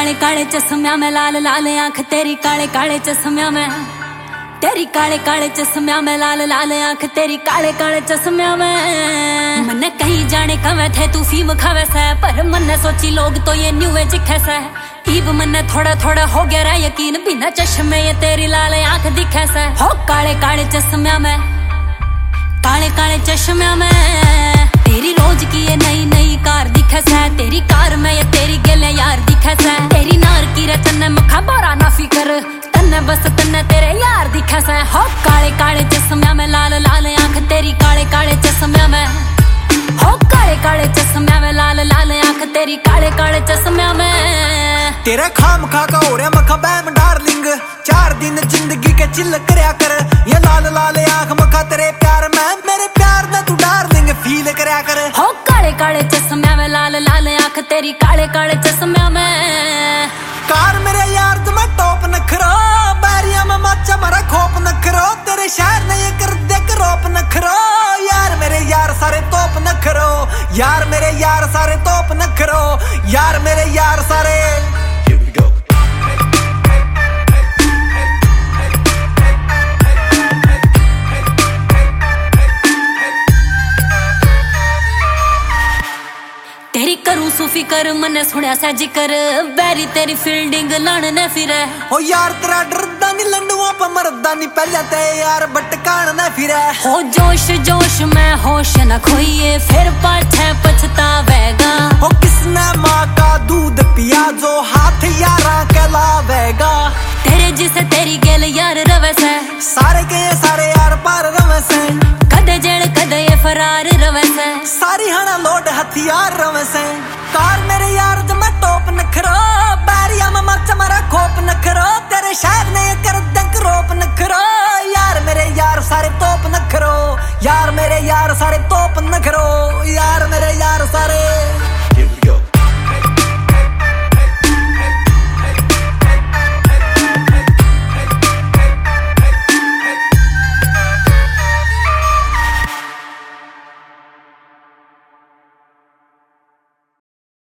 काले काले चश्म्या में लाल लाल आंख तेरी, काले काले चश्म्या में तेरी, काले काले चश्म्या में लाल लाल आंख तेरी, काले काले चश्म्या में। मन्ने कहीं जाने कवे थे तू फीम खावे से, पर मन्ने सोची लोग तो ये न्यू एज से। इब मन्ने थोड़ा थोड़ा हो गया रा यकीन, बिना चश्मे ये तेरी लाल आंख दिखे से। हो काले काले चश्म्या में, काले काले चश्म्या में तेरी रोज की ये नई नई कार दिखे से, तेरी कार में ये तेरी गेले यार दिखे से। तेरी नार की रे तन्ने मखा बोरा ना फिकर, तन्ने बस तन्ने तेरे यार दिखे से। हो काले काले चश्म्या में लाल लाल आंख तेरी, काले काले चश्म्या में। हो काले काले चश्म्या में लाल लाल आंख तेरी, काले काले चश्म्या में। तेरे खाम खा का हो रहा मखा बैम डार्लिंग, 4 दिन जिंदगी के चिल करया कर। ये लाल लाल आंख मखा तेरे प्यार में, मेरे प्यार ना तू डार्लिंग फील करया कर। हो काले काले चश्म्या में लाल लाल आंख तेरी, काले काले चश्म्या में। कार मेरे यार तुम्हें टॉप नखरो, बैरिया में माचा मारा खोप नखरो। तेरे शहर ने ये कर दे रोप नखरो, यार मेरे यार सारे तोप नखरो। यार मेरे यार सारे तोप नखरो, यार मेरे यार सारे। तेरी करूं सूफी कर मने सुनिया सा जिकर, बैरी तेरी फील्डिंग लाने फिरे। ओ यार तेरा डरदा नहीं लंडुआ पर मरदा नहीं, पहले ते यार भटकान न फिरे। हो जोश जोश में होश न खोइए, फिर पाछे पछतावेगा। हो किसने माँ का दूध पिया, जो हाथ यारा कहलावेगा। तेरे जिसे तेरी गेल यार रवे से, सारे के सारे यार पार रवे से। कदे जेल कदे ये फरार रवे से, सारी हना लोड हथियार रवे से। कार मेरे यार जमा टॉप नखरो, बैरिया में मच मारा खोप नखरो। तेरे शहर ने कर दंक रोप नखरो, यार मेरे यार सारे तोप नखरो। यार मेरे यार सारे तोप नखरो, यार मेरे यार सारे।